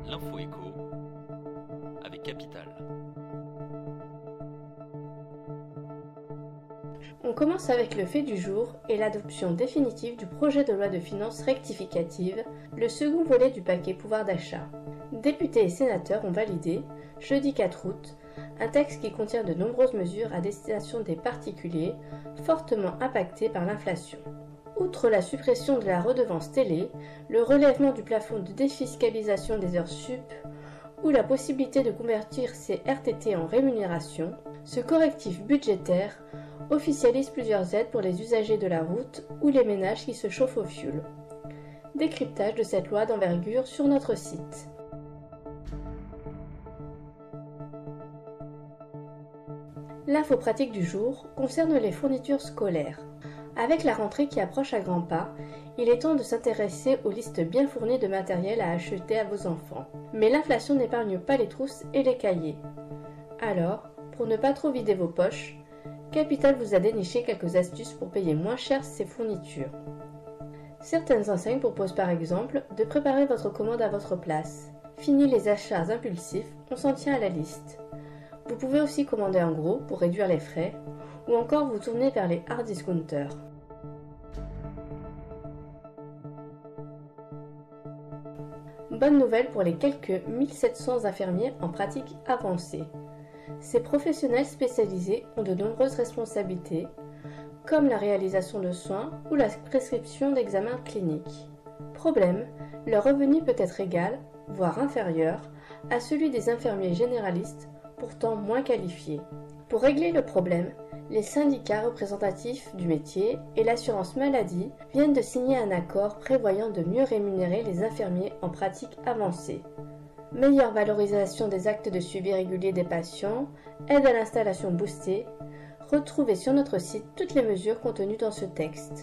L'info écho avec Capital. On commence avec le fait du jour et l'adoption définitive du projet de loi de finances rectificative, le second volet du paquet pouvoir d'achat. Députés et sénateurs ont validé, jeudi 4 août, un texte qui contient de nombreuses mesures à destination des particuliers fortement impactés par l'inflation. Outre la suppression de la redevance télé, le relèvement du plafond de défiscalisation des heures sup ou la possibilité de convertir ces RTT en rémunération, ce correctif budgétaire officialise plusieurs aides pour les usagers de la route ou les ménages qui se chauffent au fioul. Décryptage de cette loi d'envergure sur notre site. L'info pratique du jour concerne les fournitures scolaires. Avec la rentrée qui approche à grands pas, il est temps de s'intéresser aux listes bien fournies de matériel à acheter à vos enfants. Mais l'inflation n'épargne pas les trousses et les cahiers. Alors, pour ne pas trop vider vos poches, Capital vous a déniché quelques astuces pour payer moins cher ces fournitures. Certaines enseignes proposent par exemple de préparer votre commande à votre place. Fini les achats impulsifs, on s'en tient à la liste. Vous pouvez aussi commander en gros pour réduire les frais, ou encore vous tourner vers les hard discounters. Bonne nouvelle pour les quelques 1700 infirmiers en pratique avancée. Ces professionnels spécialisés ont de nombreuses responsabilités, comme la réalisation de soins ou la prescription d'examens cliniques. Problème, leur revenu peut être égal, voire inférieur, à celui des infirmiers généralistes, pourtant moins qualifiés. Pour régler le problème, les syndicats représentatifs du métier et l'assurance maladie viennent de signer un accord prévoyant de mieux rémunérer les infirmiers en pratique avancée. Meilleure valorisation des actes de suivi régulier des patients, aide à l'installation boostée. Retrouvez sur notre site toutes les mesures contenues dans ce texte.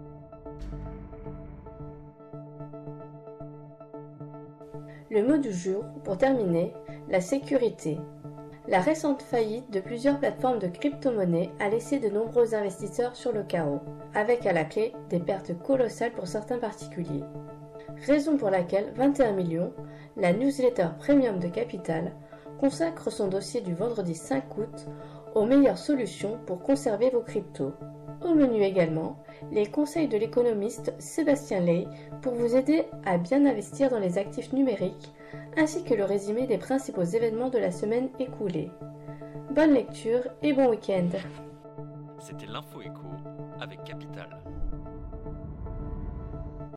Le mot du jour, pour terminer, la sécurité. La récente faillite de plusieurs plateformes de crypto-monnaies a laissé de nombreux investisseurs sur le carreau, avec à la clé des pertes colossales pour certains particuliers. Raison pour laquelle 21 millions, la newsletter premium de Capital, consacre son dossier du vendredi 5 août aux meilleures solutions pour conserver vos cryptos. Au menu également, les conseils de l'économiste Sébastien Ley pour vous aider à bien investir dans les actifs numériques, ainsi que le résumé des principaux événements de la semaine écoulée. Bonne lecture et bon week-end. C'était l'info écho avec Capital.